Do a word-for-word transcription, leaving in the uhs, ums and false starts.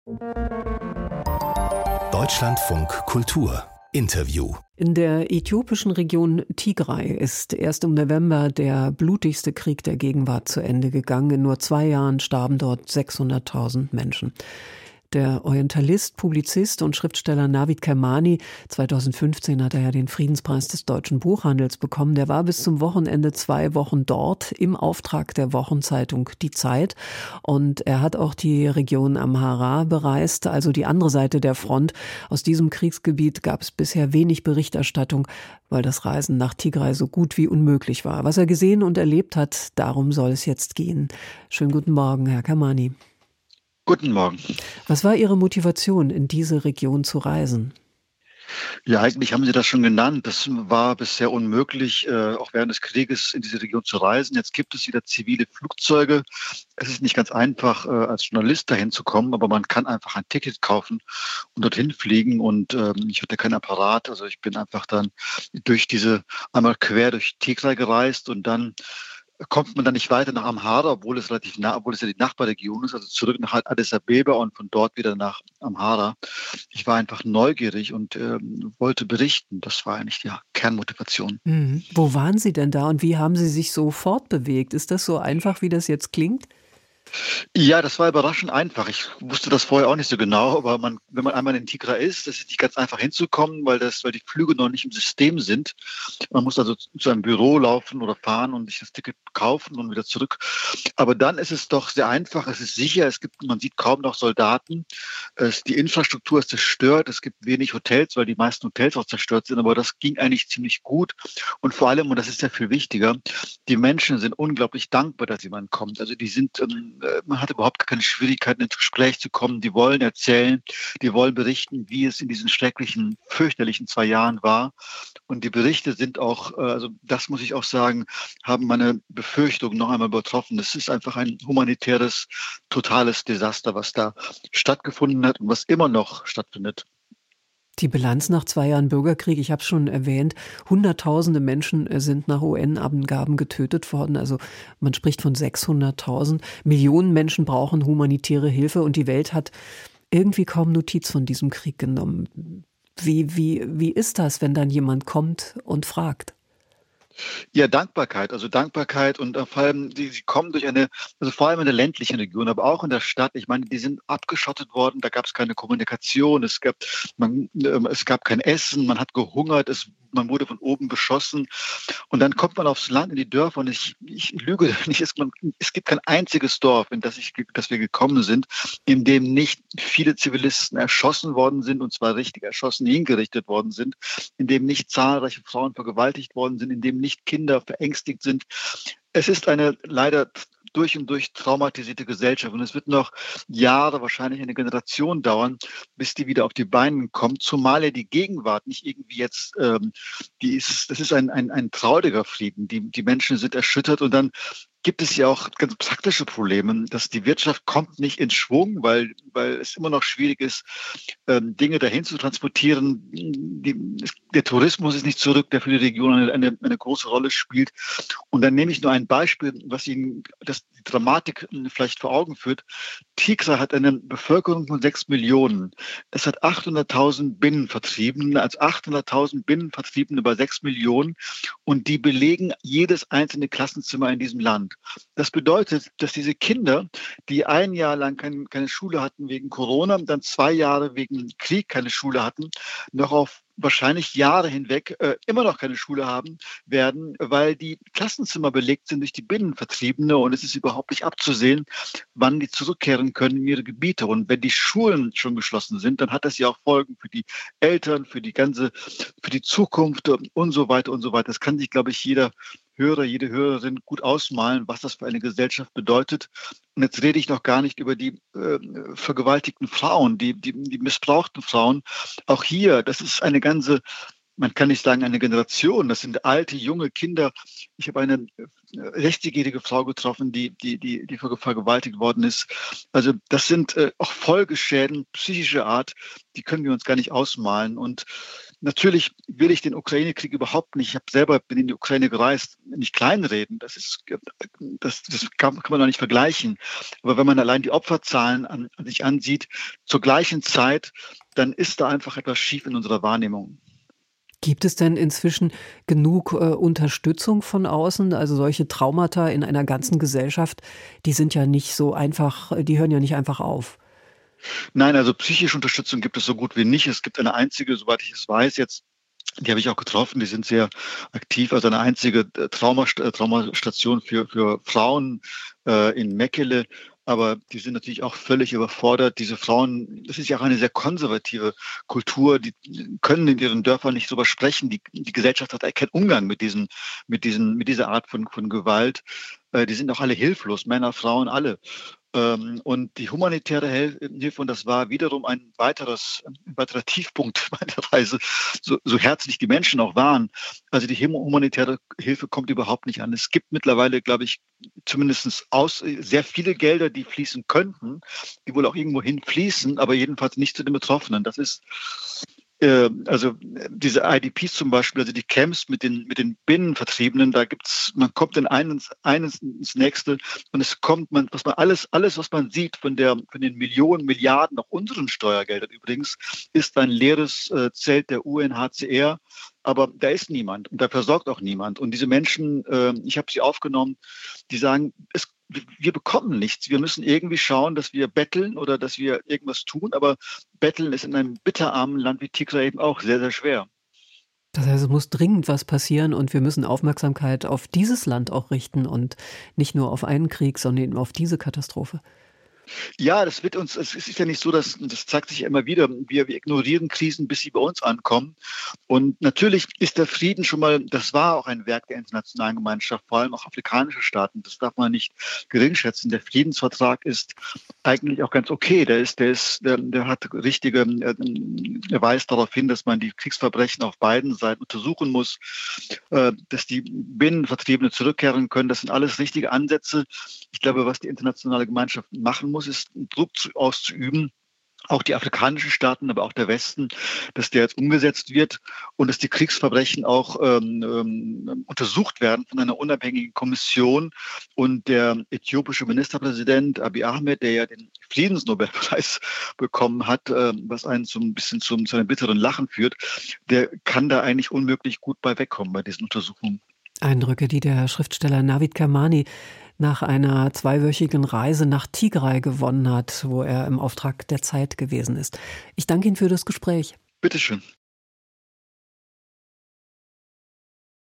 Deutschlandfunk Kultur Interview. In der äthiopischen Region Tigray ist erst im November der blutigste Krieg der Gegenwart zu Ende gegangen. In nur zwei Jahren starben dort sechshunderttausend Menschen. Der Orientalist, Publizist und Schriftsteller Navid Kermani, zweitausendfünfzehn hat er ja den Friedenspreis des deutschen Buchhandels bekommen. Der war bis zum Wochenende zwei Wochen dort im Auftrag der Wochenzeitung Die Zeit. Und er hat auch die Region Amhara bereist, also die andere Seite der Front. Aus diesem Kriegsgebiet gab es bisher wenig Berichterstattung, weil das Reisen nach Tigray so gut wie unmöglich war. Was er gesehen und erlebt hat, darum soll es jetzt gehen. Schönen guten Morgen, Herr Kermani. Guten Morgen. Was war Ihre Motivation, in diese Region zu reisen? Ja, eigentlich haben Sie das schon genannt. Das war bisher unmöglich, äh, auch während des Krieges in diese Region zu reisen. Jetzt gibt es wieder zivile Flugzeuge. Es ist nicht ganz einfach, äh, als Journalist dahin zu kommen, aber man kann einfach ein Ticket kaufen und dorthin fliegen. Und ähm, ich hatte keinen Apparat. Also ich bin einfach dann durch diese, einmal quer durch Tigray gereist und dann kommt man dann nicht weiter nach Amhara, obwohl es relativ nah, obwohl es ja die Nachbarregion ist, also zurück nach Addis Abeba und von dort wieder nach Amhara. Ich war einfach neugierig und ähm, wollte berichten. Das war eigentlich die Kernmotivation. Mhm. Wo waren Sie denn da und wie haben Sie sich so fortbewegt? Ist das so einfach, wie das jetzt klingt? Ja, das war überraschend einfach. Ich wusste das vorher auch nicht so genau, aber man, wenn man einmal in Tigray ist, das ist nicht ganz einfach hinzukommen, weil das, weil die Flüge noch nicht im System sind. Man muss also zu einem Büro laufen oder fahren und sich das Ticket kaufen und wieder zurück. Aber dann ist es doch sehr einfach. Es ist sicher. Es gibt, man sieht kaum noch Soldaten. Es, die Infrastruktur ist zerstört. Es gibt wenig Hotels, weil die meisten Hotels auch zerstört sind. Aber das ging eigentlich ziemlich gut. Und vor allem, und das ist ja viel wichtiger, die Menschen sind unglaublich dankbar, dass jemand kommt. Also die sind ähm, man hat überhaupt keine Schwierigkeiten, ins Gespräch zu kommen. Die wollen erzählen, die wollen berichten, wie es in diesen schrecklichen, fürchterlichen zwei Jahren war. Und die Berichte sind auch, also das muss ich auch sagen, haben meine Befürchtungen noch einmal übertroffen. Es ist einfach ein humanitäres, totales Desaster, was da stattgefunden hat und was immer noch stattfindet. Die Bilanz nach zwei Jahren Bürgerkrieg, ich habe es schon erwähnt, Hunderttausende Menschen sind nach U N-Angaben getötet worden. Also man spricht von sechshunderttausend. Millionen Menschen brauchen humanitäre Hilfe und die Welt hat irgendwie kaum Notiz von diesem Krieg genommen. Wie, wie, wie ist das, wenn dann jemand kommt und fragt? Ja, Dankbarkeit, also Dankbarkeit und vor allem, die, sie kommen durch eine, also vor allem in der ländlichen Region, aber auch in der Stadt. Ich meine, die sind abgeschottet worden, da gab es keine Kommunikation, es gab, man, es gab kein Essen, man hat gehungert, es, man wurde von oben beschossen und dann kommt man aufs Land, in die Dörfer und ich, ich lüge nicht, es, man, es gibt kein einziges Dorf, in das, ich, das wir gekommen sind, in dem nicht viele Zivilisten erschossen worden sind und zwar richtig erschossen, hingerichtet worden sind, in dem nicht zahlreiche Frauen vergewaltigt worden sind, in dem nicht Kinder verängstigt sind. Es ist eine leider durch und durch traumatisierte Gesellschaft und es wird noch Jahre, wahrscheinlich eine Generation dauern, bis die wieder auf die Beine kommt, zumal ja die Gegenwart nicht irgendwie jetzt, ähm, die ist, das ist ein, ein, ein trauriger Frieden, die, die Menschen sind erschüttert und dann gibt es ja auch ganz praktische Probleme, dass die Wirtschaft kommt nicht in Schwung, weil, weil es immer noch schwierig ist, ähm, Dinge dahin zu transportieren. Die, der Tourismus ist nicht zurück, der für die Region eine, eine, eine große Rolle spielt. Und dann nehme ich nur ein Beispiel, was Ihnen das, die Dramatik vielleicht vor Augen führt. Tigray hat eine Bevölkerung von sechs Millionen. Es hat achthunderttausend Binnenvertriebene, als achthunderttausend Binnenvertriebene bei sechs Millionen und die belegen jedes einzelne Klassenzimmer in diesem Land. Das bedeutet, dass diese Kinder, die ein Jahr lang kein, keine Schule hatten wegen Corona, dann zwei Jahre wegen Krieg keine Schule hatten, noch auf wahrscheinlich Jahre hinweg äh, immer noch keine Schule haben werden, weil die Klassenzimmer belegt sind durch die Binnenvertriebene und es ist überhaupt nicht abzusehen, wann die zurückkehren können in ihre Gebiete. Und wenn die Schulen schon geschlossen sind, dann hat das ja auch Folgen für die Eltern, für die ganze, für die Zukunft und so weiter und so weiter. Das kann sich, glaube ich, jeder Hörer, jede Hörerin gut ausmalen, was das für eine Gesellschaft bedeutet. Und jetzt rede ich noch gar nicht über die äh, vergewaltigten Frauen, die, die, die missbrauchten Frauen. Auch hier, das ist eine ganze, man kann nicht sagen eine Generation, das sind alte, junge Kinder. Ich habe eine sechzigjährige Frau getroffen, die, die, die, die vergewaltigt worden ist. Also das sind äh, auch Folgeschäden psychischer Art, die können wir uns gar nicht ausmalen. Und Natürlich will ich den Ukraine-Krieg überhaupt nicht, ich habe selber bin in die Ukraine gereist, nicht kleinreden. Das ist, das, das kann, kann man doch nicht vergleichen. Aber wenn man allein die Opferzahlen an, an sich ansieht, zur gleichen Zeit, dann ist da einfach etwas schief in unserer Wahrnehmung. Gibt es denn inzwischen genug äh, Unterstützung von außen? Also solche Traumata in einer ganzen Gesellschaft, die sind ja nicht so einfach, die hören ja nicht einfach auf. Nein, also psychische Unterstützung gibt es so gut wie nicht. Es gibt eine einzige, soweit ich es weiß, jetzt, die habe ich auch getroffen, die sind sehr aktiv, also eine einzige Traumast- Traumastation für, für Frauen äh, in Meckele. Aber die sind natürlich auch völlig überfordert. Diese Frauen, das ist ja auch eine sehr konservative Kultur, die können in ihren Dörfern nicht so sprechen. Die, die Gesellschaft hat keinen Umgang mit diesen, mit diesen, mit dieser Art von, von Gewalt. Äh, die sind auch alle hilflos, Männer, Frauen, alle. Ähm, und die humanitäre Hilfe, und das war wiederum ein weiteres, ein weiterer Tiefpunkt meiner Reise, so, so herzlich die Menschen auch waren. Also die humanitäre Hilfe kommt überhaupt nicht an. Es gibt mittlerweile, glaube ich, zumindest aus, sehr viele Gelder, die fließen könnten, die wohl auch irgendwo hin fließen, aber jedenfalls nicht zu den Betroffenen. Das ist äh, also diese I D Ps zum Beispiel, also die Camps mit den mit den Binnenvertriebenen, da gibt's, man kommt in eines eines ins nächste und es kommt man, was man alles alles was man sieht von der von den Millionen Milliarden, auch unseren Steuergeldern übrigens, ist ein leeres äh, Zelt der U N H C R. Aber da ist niemand und da versorgt auch niemand. Und diese Menschen, äh, ich habe sie aufgenommen, die sagen, es, wir bekommen nichts. Wir müssen irgendwie schauen, dass wir betteln oder dass wir irgendwas tun. Aber betteln ist in einem bitterarmen Land wie Tigray eben auch sehr, sehr schwer. Das heißt, es muss dringend was passieren und wir müssen Aufmerksamkeit auf dieses Land auch richten und nicht nur auf einen Krieg, sondern eben auf diese Katastrophe. Ja, das wird uns, es ist ja nicht so, dass, das zeigt sich ja immer wieder, wir, wir ignorieren Krisen, bis sie bei uns ankommen. Und natürlich ist der Frieden schon mal, das war auch ein Werk der internationalen Gemeinschaft, vor allem auch afrikanische Staaten. Das darf man nicht geringschätzen. Der Friedensvertrag ist eigentlich auch ganz okay. Der ist, der ist, der, der hat richtige, er weist darauf hin, dass man die Kriegsverbrechen auf beiden Seiten untersuchen muss, dass die Binnenvertriebene zurückkehren können. Das sind alles richtige Ansätze. Ich glaube, was die internationale Gemeinschaft machen muss, ist Druck auszuüben, auch die afrikanischen Staaten, aber auch der Westen, dass der jetzt umgesetzt wird und dass die Kriegsverbrechen auch ähm, ähm, untersucht werden von einer unabhängigen Kommission. Und der äthiopische Ministerpräsident Abiy Ahmed, der ja den Friedensnobelpreis bekommen hat, äh, was einen so ein bisschen zum, zu einem bitteren Lachen führt, der kann da eigentlich unmöglich gut bei wegkommen bei diesen Untersuchungen. Eindrücke, die der Schriftsteller Navid Kermani nach einer zweiwöchigen Reise nach Tigray gewonnen hat, wo er im Auftrag der Zeit gewesen ist. Ich danke Ihnen für das Gespräch. Bitteschön.